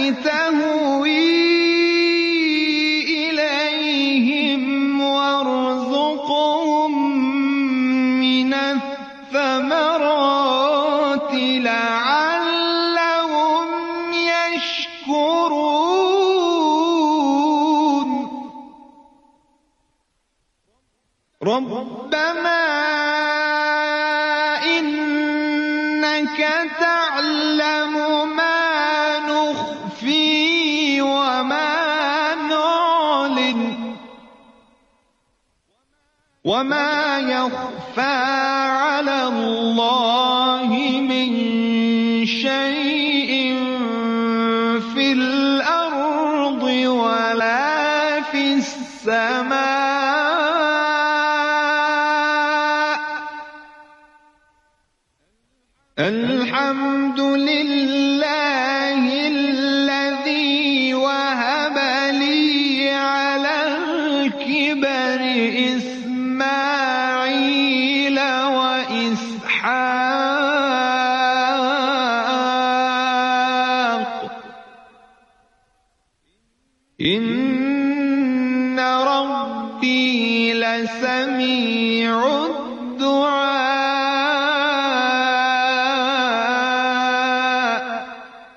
تهوي إليهم وارزقهم من الثمرات لعلهم يشكرون ربنا إنك تعلم ما نخفي وما نعلن وما يخفى على الله من شيء في الأرض ولا في السماء الحمد لله الذي وهب لي على الكبر إسماعيل وإسحاق إن ربي لسميع الدعاء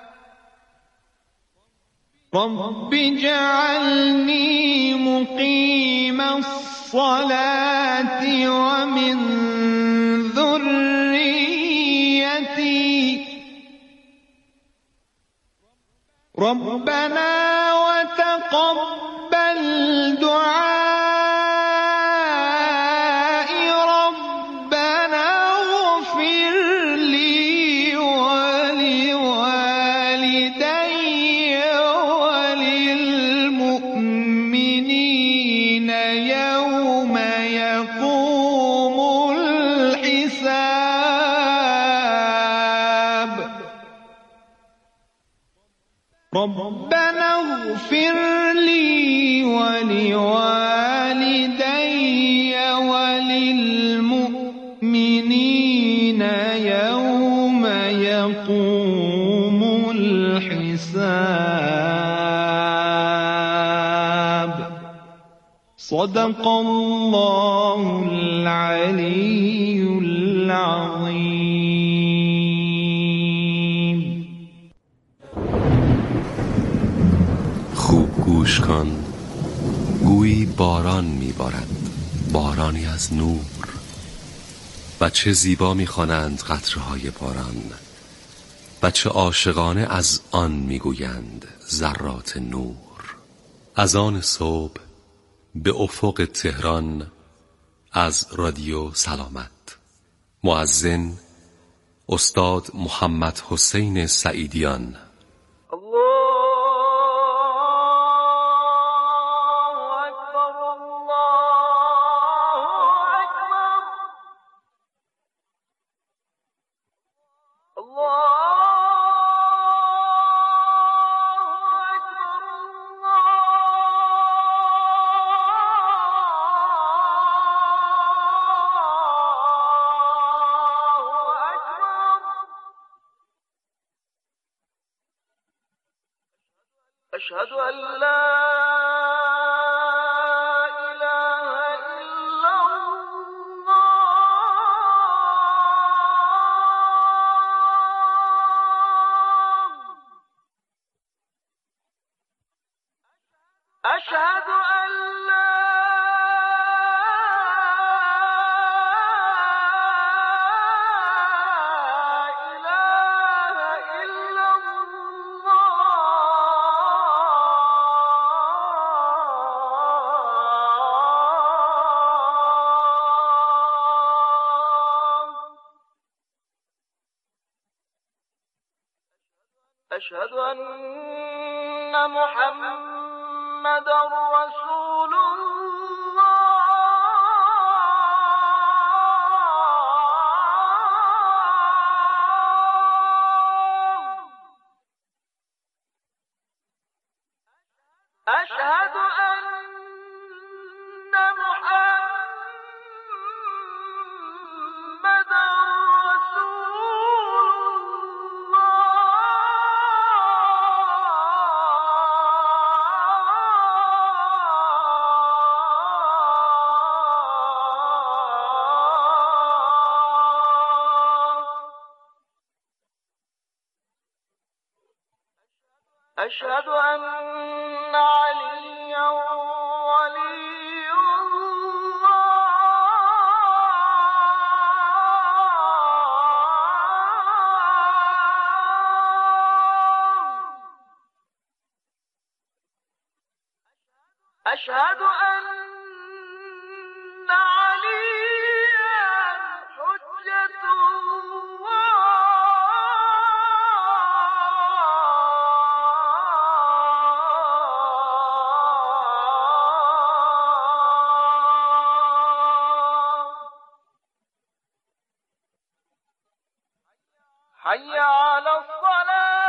رب اجعلني مقيم الصلاة ومن ذريتي ربنا وتقبل دعائي ربنا اغفر لي ولوالدي وللمؤمنين يوم يقوم الحساب ربنا اغفر لي ولوالدي وللمؤمنين يوم يقوم الحساب صدق الله العلي العظيم. خوب گوش کن، گویی باران میبارد، بارانی از نور، و چه زیبا میخوانند قطره‌های باران، و چه عاشقانه از آن میگویند ذرات نور. از آن صبح به افق تهران از رادیو سلامت. مؤذن استاد محمد حسین سعیدیان. أشهد أن لا إله إلا الله أشهد أن لا أشهد أن محمدًا رسول الله أشهد أن محمدًا رسول الله أشهد أن عليا ولي الله. أشهد أن عليا حجة حي على الصلاة.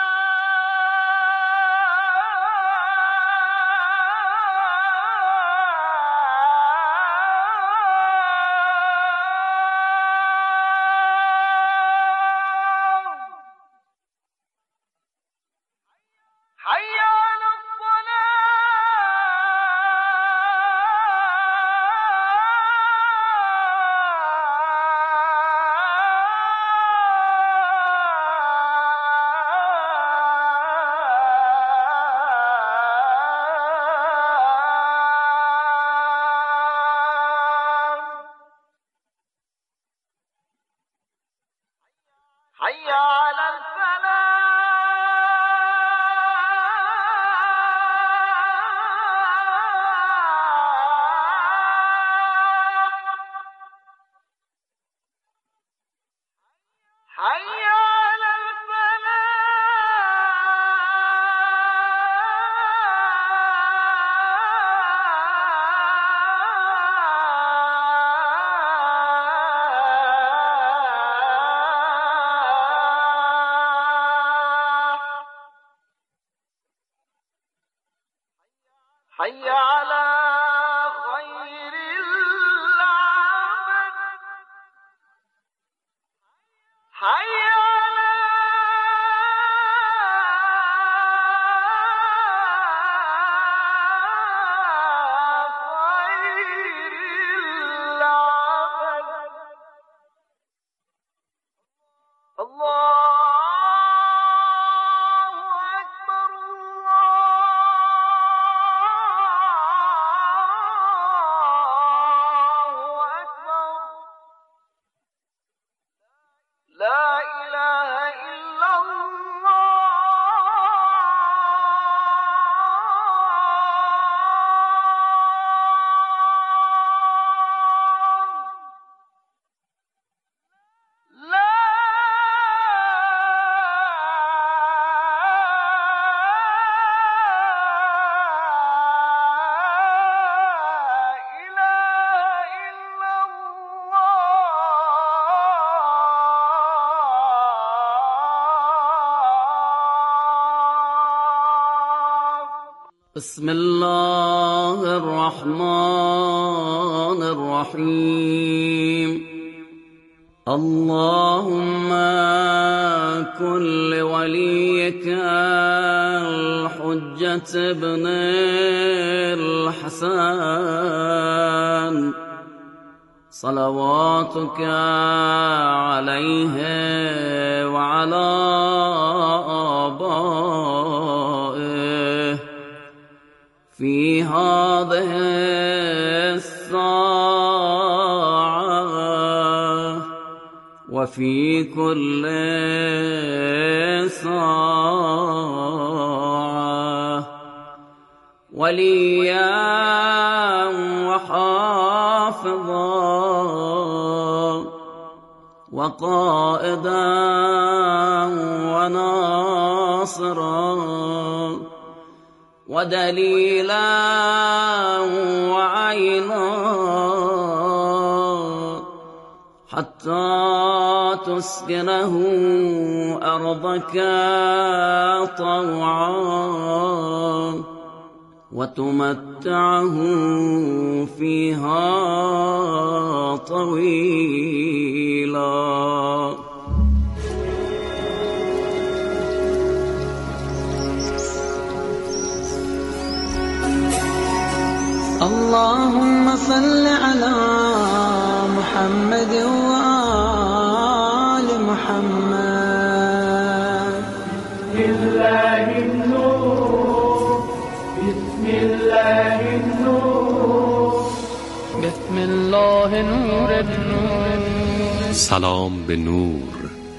حي على حي على الفلاح. حي على حي على خير العمل. حي على خير العمل. الله أكبر. الله أكبر. لا إله إلا الله. لا إله إلا الله. بسم الله الرحمن الرحيم. اللهم كن لوليك الحجة ابن الحسن صلواتك عليه وعلى آبائه في هذه الساعة وفي كل ساعة وليا وحافظا وقائدا وناصرا ودليلا وعينا حتى تسكنه أرضك طوعا وتمتعه فيها طويلا. اللهم صل على محمد وآل محمد بسم الله نور النور. سلام به نور،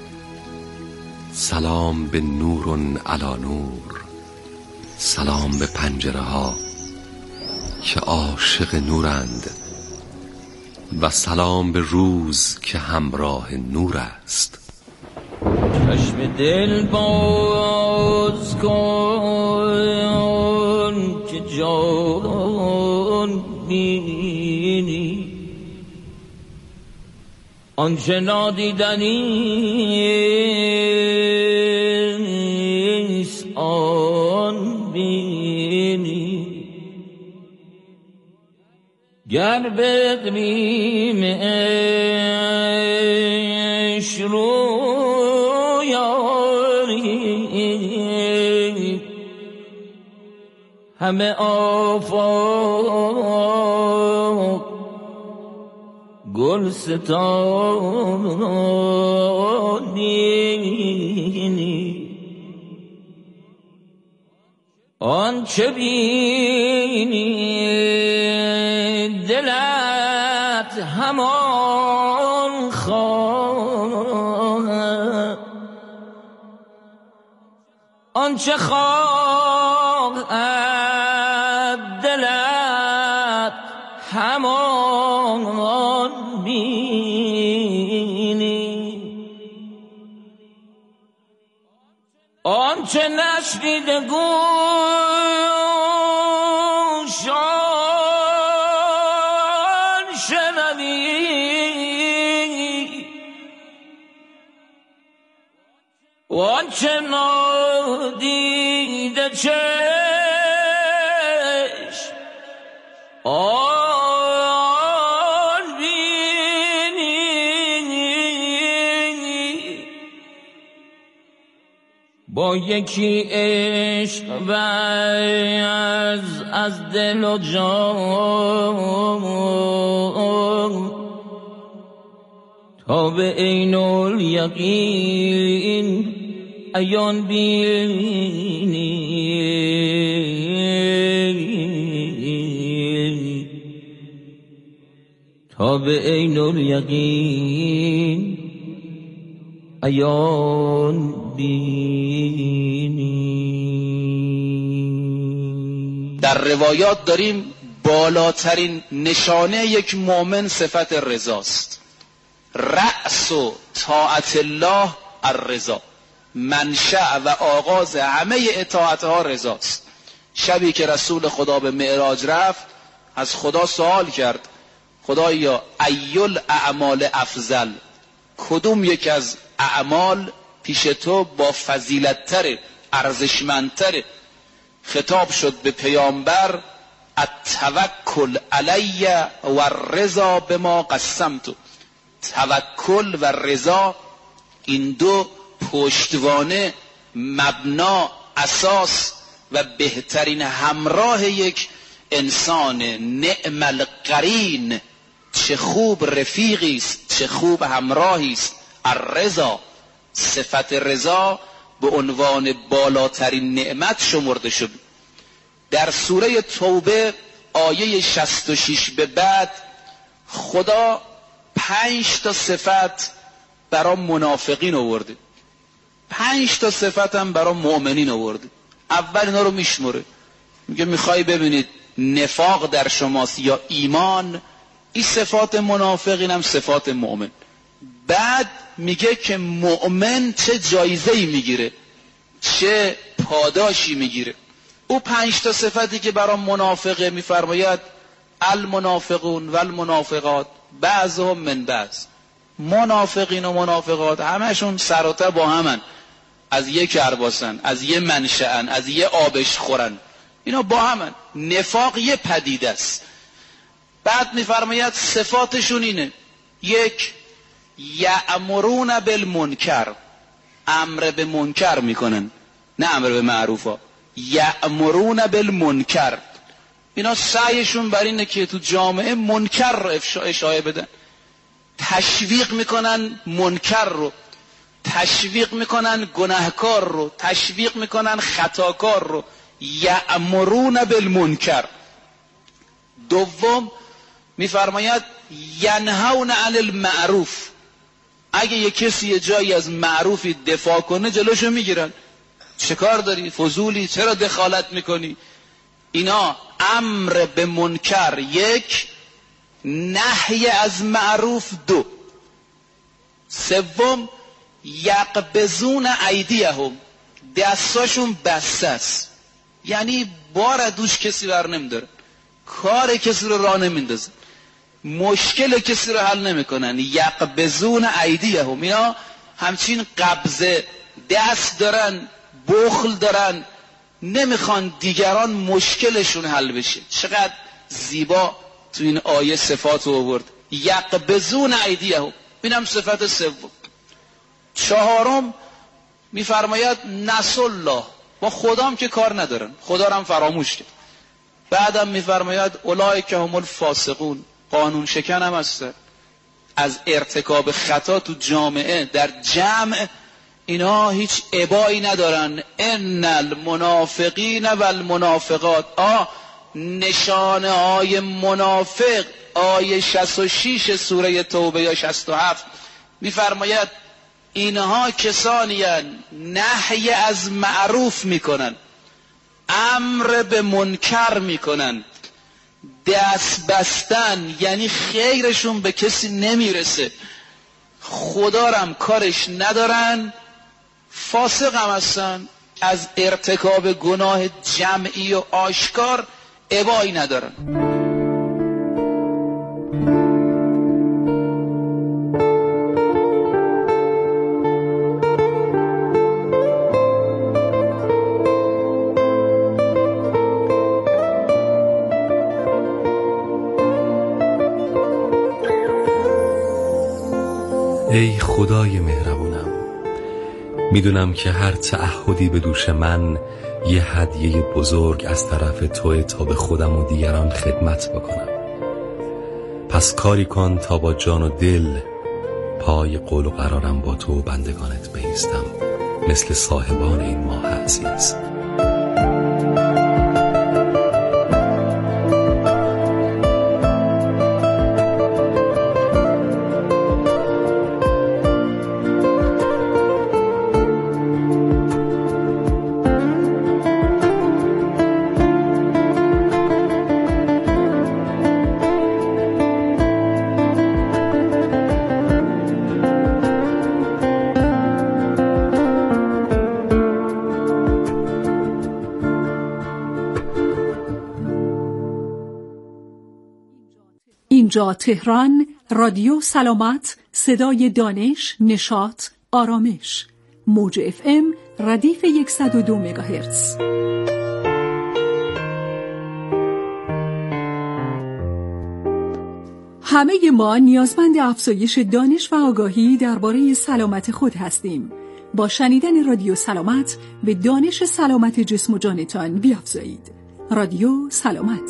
سلام به نور علی نور، سلام به پنجره ها که عاشق نورند و سلام به روز که همراه نور است. چشم دل باز کن که جان بینی، آنچه نادیدنیست آن بینی. گر بدریمش رویاری، همه آفاق گلستانی. آنچه بینی دلت همان خواهد، آنچه خواهد دلت همان بینی. آنچه نشنیده گوشان شنوی، و آنچه نادیده چشم آن بینی. با یکی عشق از دل و جان تا به عین الیقین عیان بینی. تا به عین الیقین عیان بینی. در روایات داریم بالاترین نشانه یک مؤمن صفت رضاست. رأس و طاعت الله الرضا، منشأ و آغاز همه اطاعتها رضاست. شبی که رسول خدا به معراج رفت از خدا سوال کرد خدایا ایل اعمال افضل، کدوم یک از اعمال پیش تو با فضیلت تره، ارزشمندتره؟ خطاب شد به پیامبر التوکل علی و الرضا بما قسمت. توکل و رضا، این دو پشتوانه، مبنا، اساس و بهترین همراه یک انسان. نعم القرین، چه خوب رفیقی است، چه خوب همراهی است. الرضا، صفت رضا به عنوان بالاترین نعمت شمرده شد. در سوره توبه آیه 66 به بعد خدا 5 تا صفت برای منافقین آورده، 5 تا صفت هم برای مؤمنین آورده. اول اینا رو میشمره، میگه میخوای ببینید نفاق در شماست یا ایمان، این صفات منافقین هم صفات مؤمن. بعد میگه که مؤمن چه جایزه‌ای میگیره، چه پاداشی میگیره. او 5 تا صفتی که برای منافقه میفرماید المنافقون و المنافقات بعضهم من بعض. منافقین و منافقات همشون سر و ته با همن، از یک کرباسن، از یه منشأن، از یه آبش خورن، اینا با همن. نفاق یه پدیده است. بعد میفرماید صفاتشون اینه: 1 یأمرون بالمنکر، امر به منکر میکنن، نه امر به معروفا. یأمرون بالمنکر، اینا سعیشون بر اینه که تو جامعه منکر رو اشاعه بدن، تشویق میکنن منکر رو، تشویق میکنن گناهکار رو، تشویق میکنن خطاکار رو. یأمرون بالمنکر. دوم میفرماید ینهون عن المعروف. اگه یک کسی یه جایی از معروفی دفاع کنه جلوشو میگیرن. چه کار داری؟ فضولی، چرا دخالت میکنی؟ اینا امر به منکر یک، نهی از معروف دو. سوم یقبضون ایدیهم، دستاشون بسته است، یعنی بار دوش کسی بر نمیداره، کار کسی رو راه نمیندازن، مشکل کسی رو حل نمیکنن. یقبضون ایدیهم، اینا همچین قبضه دست دارن، بخل دارن، نمیخوان دیگران مشکلشون حل بشه. چقدر زیبا تو این آیه صفات رو آورد. یقبضون ایدیهم، اینم صفت سوم. چهارم میفرماید نسوا الله، با خدام که کار ندارن، خدا رو هم فراموش کرد. بعدم میفرماید اولئک هم الفاسقون، قانون شکن هم هستن. از ارتکاب خطا تو جامعه در جمع اینا هیچ ابایی ندارن. ان المنافقین و المنافقات، نشانه های منافق، آیه 66 سوره توبه یا 67 میفرماید اینها کسانی نهی از معروف میکنن، امر به منکر میکنن، دست بستن، یعنی خیرشون به کسی نمیرسه، خدا رو هم کارش ندارن، فاسق هم هستن، از ارتکاب گناه جمعی و آشکار ابایی ندارن. ای خدای مهربونم، میدونم که هر تعهدی به دوش من یه هدیه بزرگ از طرف توی تا به خودم و دیگران خدمت بکنم. پس کاری کن تا با جان و دل پای قول و قرارم با تو و بندگانت بایستم، مثل صاحبان این ماه عزیز. اینجا تهران، رادیو سلامت، صدای دانش، نشاط، آرامش. موج FM ردیف 102 مگاهرتز. همه ما نیازمند افزایش دانش و آگاهی درباره سلامت خود هستیم. با شنیدن رادیو سلامت به دانش سلامت جسم و جانتان بیافزایید. رادیو سلامت.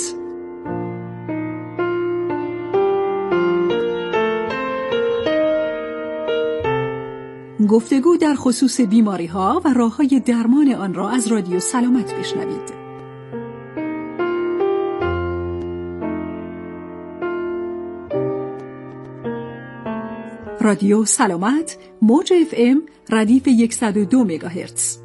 گفتگو در خصوص بیماری‌ها و راه‌های درمان آن را از رادیو سلامت بشنوید. رادیو سلامت، موج FM ردیف 102 مگاهرتز.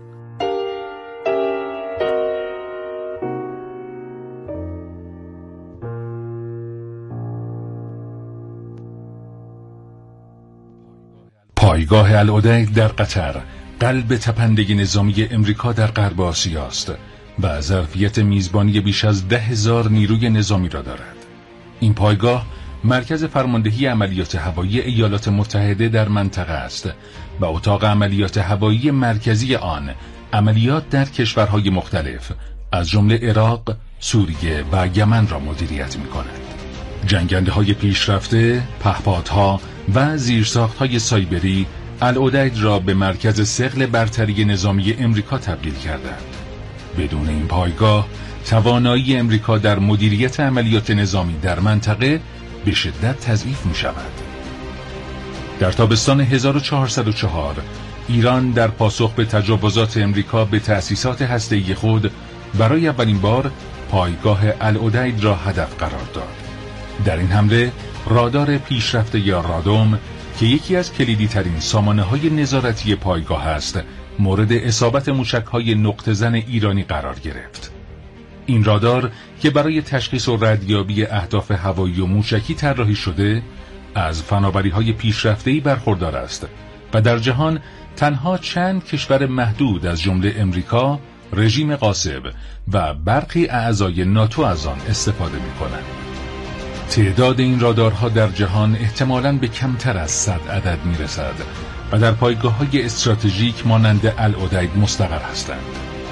پایگاه العدید در قطر، قلب تپنده نظامی امریکا در غرب آسیا است و ظرفیت میزبانی بیش از 10,000 نیروی نظامی را دارد. این پایگاه مرکز فرماندهی عملیات هوایی ایالات متحده در منطقه است و اتاق عملیات هوایی مرکزی آن عملیات در کشورهای مختلف از جمله عراق، سوریه و یمن را مدیریت می‌کند. جنگنده‌های پیشرفته، پهپادها و زیرساخت‌های سایبری العدید را به مرکز ثقل برتری نظامی امریکا تبدیل کردند. بدون این پایگاه توانایی امریکا در مدیریت عملیات نظامی در منطقه به شدت تضعیف می‌شود. در تابستان 1404 ایران در پاسخ به تجاوزات امریکا به تأسیسات هسته‌ای خود برای اولین بار پایگاه العدید را هدف قرار داد. در این حمله رادار پیشرفته یا رادوم که یکی از کلیدی ترین سامانه‌های نظارتی پایگاه است، مورد اصابت موشک‌های نقطه‌زن ایرانی قرار گرفت. این رادار که برای تشخیص و ردیابی اهداف هوایی و موشکی طراحی شده، از فناوری‌های پیشرفته‌ای برخوردار است و در جهان تنها چند کشور محدود از جمله امریکا، رژیم غاصب و برخی اعضای ناتو از آن استفاده می‌کنند. تعداد این رادارها در جهان احتمالاً به کمتر از 100 عدد می‌رسد و در پایگاه‌های استراتژیک مانند العدید مستقر هستند.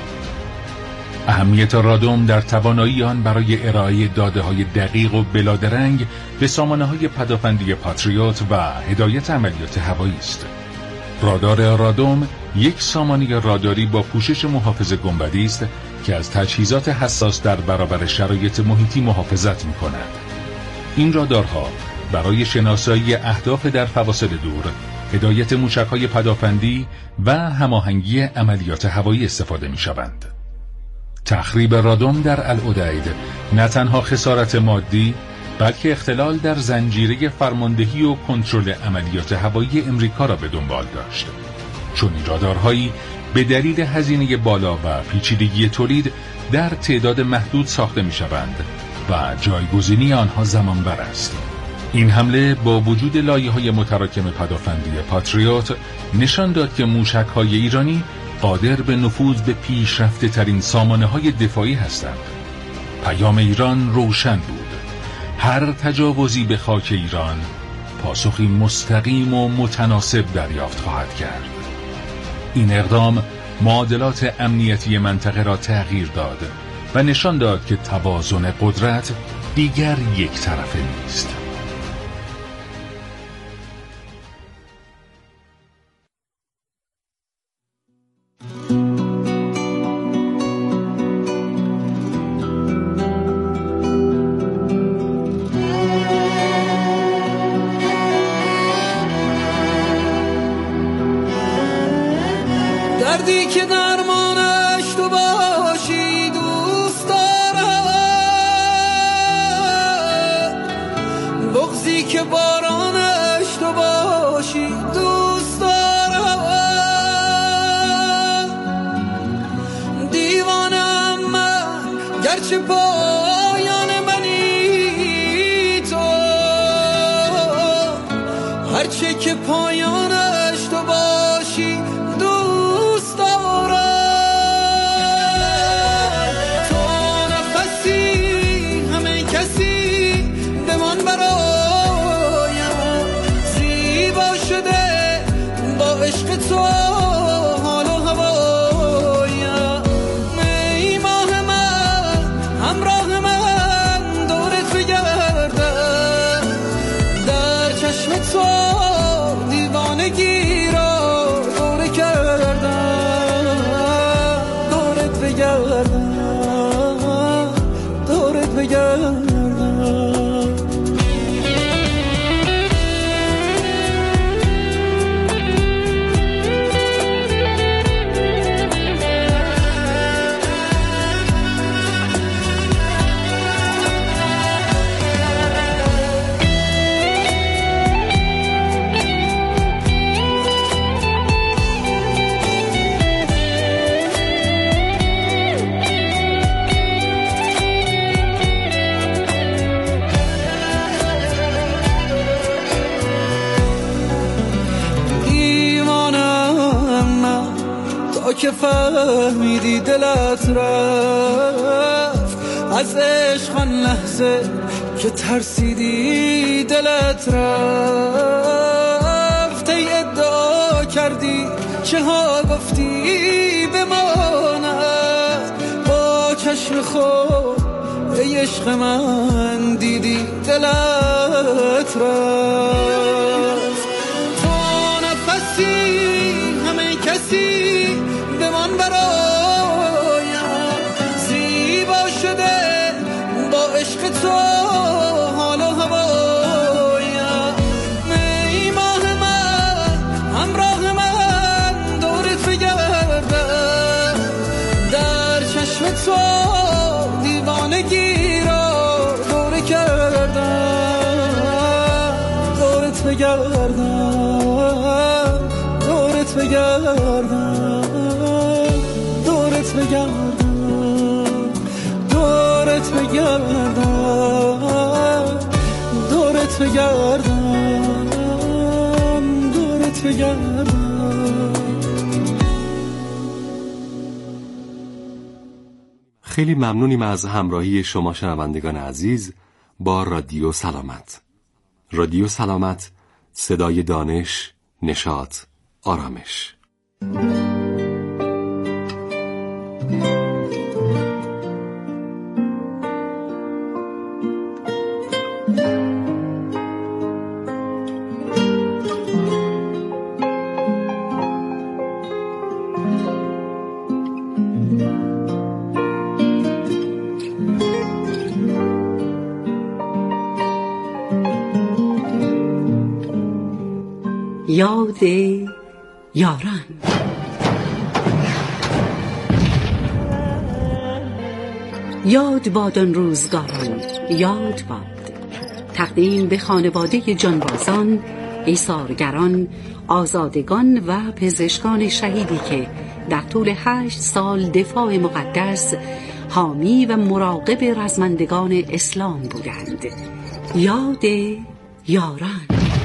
اهمیت رادوم در توانایی آن برای ارائه داده‌های دقیق و بلادرنگ به سامانه‌های پدافندی پاتریوت و هدایت عملیات هوایی است. رادار رادوم یک سامانه راداری با پوشش محافظ گنبدی است که از تجهیزات حساس در برابر شرایط محیطی محافظت می‌کند. این رادارها برای شناسایی اهداف در فواصل دور، هدایت موشک‌های پدافندی و هماهنگی عملیات هوایی استفاده می‌شوند. تخریب رادوم در العدید نه تنها خسارت مادی، بلکه اختلال در زنجیره فرماندهی و کنترل عملیات هوایی امریکا را به دنبال داشت، چون این رادارهایی به دلیل هزینه بالا و پیچیدگی تولید در تعداد محدود ساخته می‌شوند و جایگزینی آنها زمانبر است. این حمله با وجود لایه‌های متراکم پدافندی پاتریوت نشان داد که موشک‌های ایرانی قادر به نفوذ به پیشرفته ترین سامانه‌های دفاعی هستند. پیام ایران روشن بود: هر تجاوزی به خاک ایران پاسخی مستقیم و متناسب دریافت خواهد کرد. این اقدام معادلات امنیتی منطقه را تغییر داد و نشان داد که توازن قدرت دیگر یک طرفه نیست. دردی که درمانش تو باشی دوست دارم، بغضی که بارانش تو باشی دوست دارم. دیوانم من گرچه پایان منی تو، هرچه که پایانش تو باشی دوست دارم. تو نفسی همه کسی بمان برایم، زیبا شده با عشق تو حال و هوایم. ای ماه من همراه من دورت بگردم، در چشم تو دیوانگی را دوره کردم، دورت بگردم، دورت بگردم. که فهمیدی دلت رفت از عشق، آن لحظه که ترسیدی دلت رفت. ای ادعا کردی چه ها گفتی بماند، با چشم خود ای عشق من دیدی دلت رفت. تو نفسی همه کسی بمان برایم، زیبا شده با عشق تو حال و هوایم. ای ماه من همراه من چشم تو دیوانگی را دوره کردم، دورت بگردم، دورت بگردم، دورت بگردم، دورت بگردم، دورت بگردم، دورت بگردم. خیلی ممنونیم از همراهی شما شنوندگان عزیز با رادیو سلامت. رادیو سلامت، صدای دانش، نشاط، آرامش. یاد یاران. یاد باد آن روزگاران، یاد باد. تقدیم به خانواده جانبازان، ایثارگران، آزادگان و پزشکان شهیدی که در طول 8 سال دفاع مقدس، حامی و مراقب رزمندگان اسلام بودند. یاد یاران.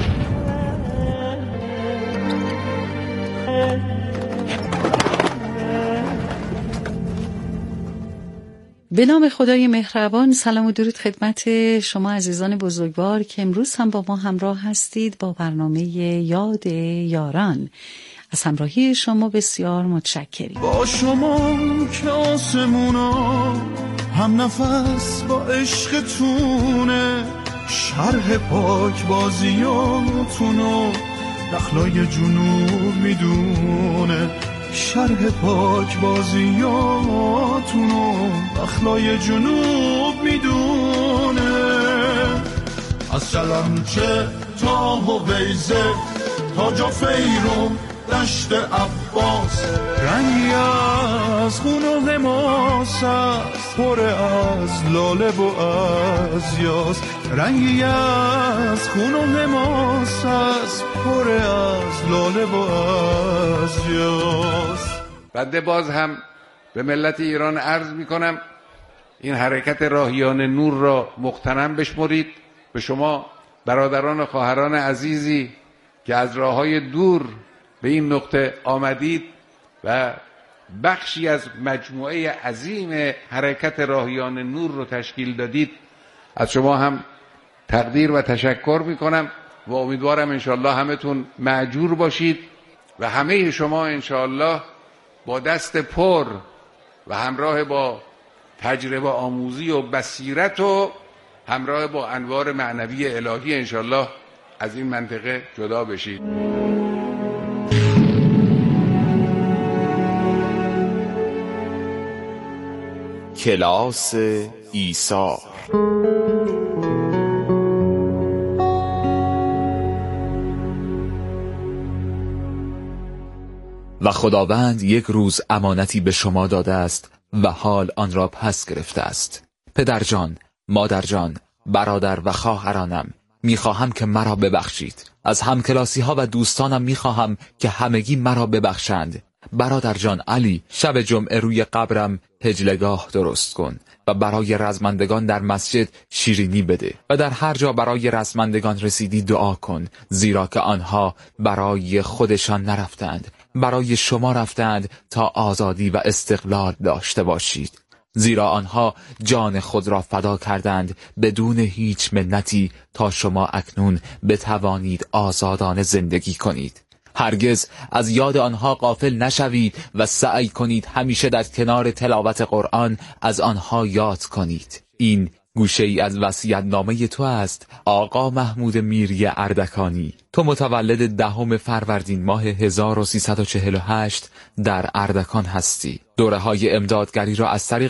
به نام خدای مهربان، سلام و درود خدمت شما عزیزان بزرگوار که امروز هم با ما همراه هستید با برنامه یاد یاران. از همراهی شما بسیار متشکریم. با شما که آسمونا هم نفس با عشقتونه، شرح پاک بازیاتونو نخلای جنوب میدونه، شرح پاک بازیاتونو نخلای جنوب میدونه. از شلمچه تا هویزه تا جافیرون دشت عباس، رنگی از خون و حماس است، پر از لاله و از یاس، رنگی از خون و حماس است، پر از لاله و از یاس. بنده باز هم به ملت ایران عرض می کنم این حرکت راهیان نور را مغتنم بشمرید. به شما برادران و خواهران عزیزی که از راههای دور به این نقطه آمدید و بخشی از مجموعه عظیم حرکت راهیان نور رو تشکیل دادید، از شما هم تقدیر و تشکر میکنم و امیدوارم انشاءالله همتون مأجور باشید و همه شما انشاءالله با دست پر و همراه با تجربه آموزی و بصیرت و همراه با انوار معنوی الهی انشاءالله از این منطقه جدا بشید. کلاس ایثار. و خداوند یک روز امانتی به شما داده است و حال آن را پس گرفته است. پدرجان، مادرجان، برادر و خواهرانم، میخواهم که مرا ببخشید. از همکلاسی ها و دوستانم میخواهم که همگی مرا ببخشند. برادر جان علی، شب جمعه روی قبرم هجلگاه درست کن و برای رزمندگان در مسجد شیرینی بده و در هر جا برای رزمندگان رسیدی دعا کن، زیرا که آنها برای خودشان نرفتند، برای شما رفتند تا آزادی و استقلال داشته باشید. زیرا آنها جان خود را فدا کردند بدون هیچ منتی تا شما اکنون بتوانید آزادانه زندگی کنید. هرگز از یاد آنها غافل نشوید و سعی کنید همیشه در کنار تلاوت قرآن از آنها یاد کنید. این گوشه ای از وصیت‌نامه تو است آقا محمود میری اردکانی. تو متولد 10 فروردین ماه 1348 در اردکان هستی. دوره‌های امدادگری را از طریق